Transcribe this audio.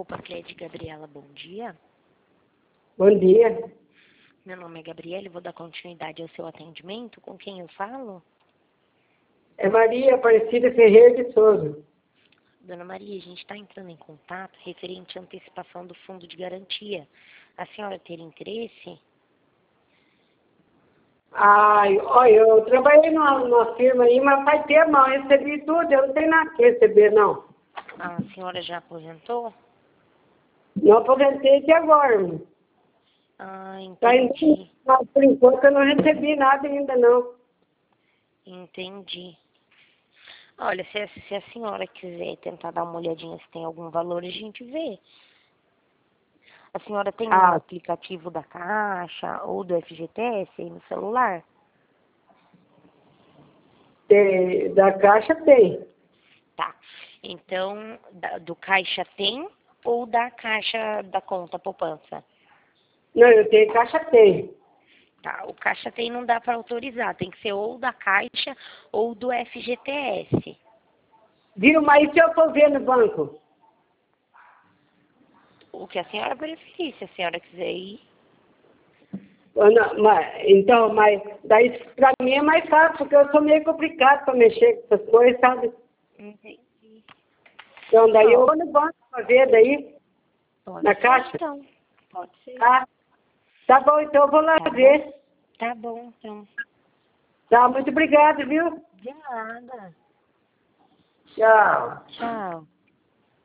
Opa, Cleide Gabriela, bom dia. Bom dia. Meu nome é Gabriela, vou dar continuidade ao seu atendimento. Com quem eu falo? É Maria Aparecida Ferreira de Souza. Dona Maria, a gente está entrando em contato referente à antecipação do fundo de garantia. A senhora ter interesse? Ai, olha, eu trabalhei numa firma aí, mas faz tempo, não, eu recebi tudo, eu não tenho nada que receber, não. A senhora já aposentou? Não aposentei até agora. Ah, Tá entendi. mas por enquanto eu não recebi nada ainda, não. Entendi. Olha, se a senhora quiser tentar dar uma olhadinha se tem algum valor, a gente vê. A senhora tem um Ah, aplicativo da Caixa ou do FGTS aí no celular? da Caixa tem. Tá. Então, do Caixa tem ou da Caixa da conta poupança? Não, eu tenho Caixa tem. Tá. O Caixa tem não dá para autorizar. Tem que ser ou da Caixa ou do FGTS. Viu, mas se eu for ver no banco? O que a senhora preferir, se a senhora quiser ir. Ou não, mas daí pra mim é mais fácil, porque eu sou meio complicado para mexer com essas coisas, sabe? Entendi. Então daí eu Ó, vou no banco para ver daí, pode na ser Caixa. então. Pode ser. Ah, tá bom, então eu vou lá Tá bom? ver. Tá bom, então. Tá, muito obrigado, viu? De nada. Tchau. Tchau.